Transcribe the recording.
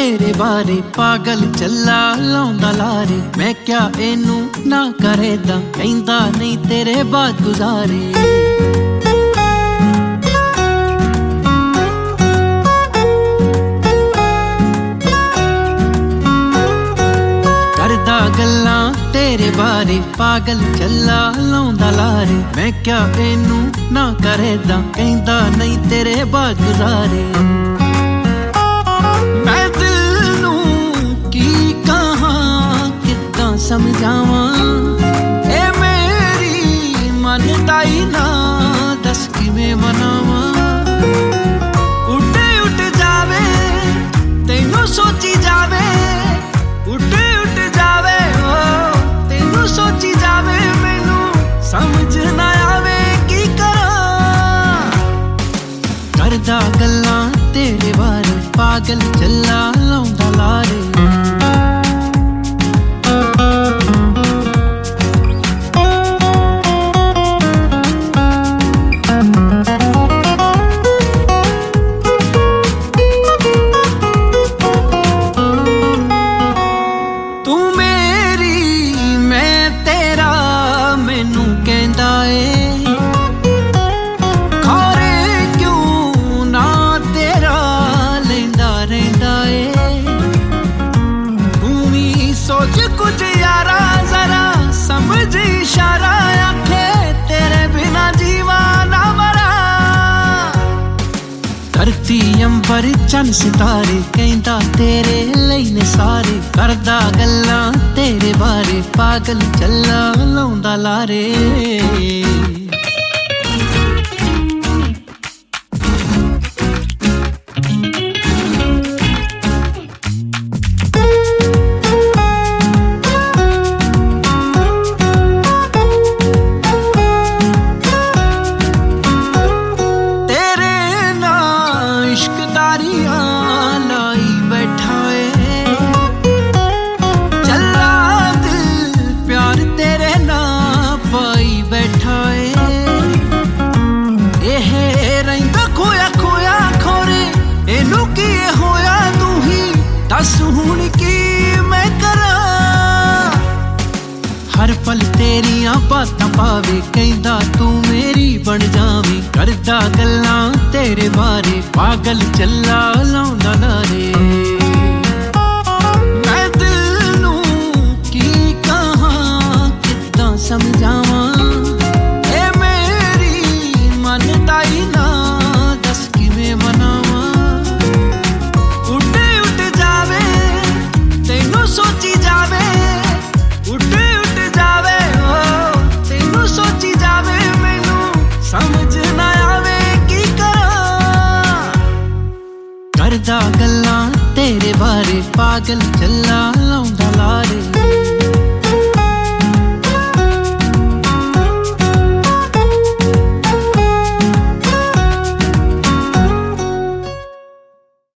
तेरे बारे पागल चला लाउंदा लारे मैं क्या इनू ना करे दा कहंदा नहीं तेरे बाद गुजारे गल्लां तेरे बारे पागल चला लाउंदा लारे मैं क्या इनू ना करे दा कहंदा नहीं तेरे बाद गुजारे मैं दिल नू की कहां किद्दां समझावां ए मेरी मनदा ही ना दस किवें मनावां उठे उठ जावे तैनू सोची जावे उठे उठ जावे सोची जावे मैनू समझ ना आवे की करा करदा गल्लां तेरे बारे पागल चला लाउंदा लारे कुछ यारा जरा समझ इशारा आखे तेरे बिना जीवा ना मरा धरती अंबर चन सितारे कहंदा तेरे लई ने सारे करदा गल्लां तेरे बारे पागल चला लाउंदा लारे दस हुण की मैं करा हर पल तेरियां बातां पावे कहंदा तू मेरी बन जावी करदा गल्लां तेरे बारे पागल चला लाउंदा लारे मैं दिल नू की कहां किद्दां समझावां ए मेरी मनदा ही ना दस किवें मनावां सोची जावे उठे उठ जावे तेनू सोची जावे मैनू समझ ना आवे की करा करदा गल्लां तेरे बारे पागल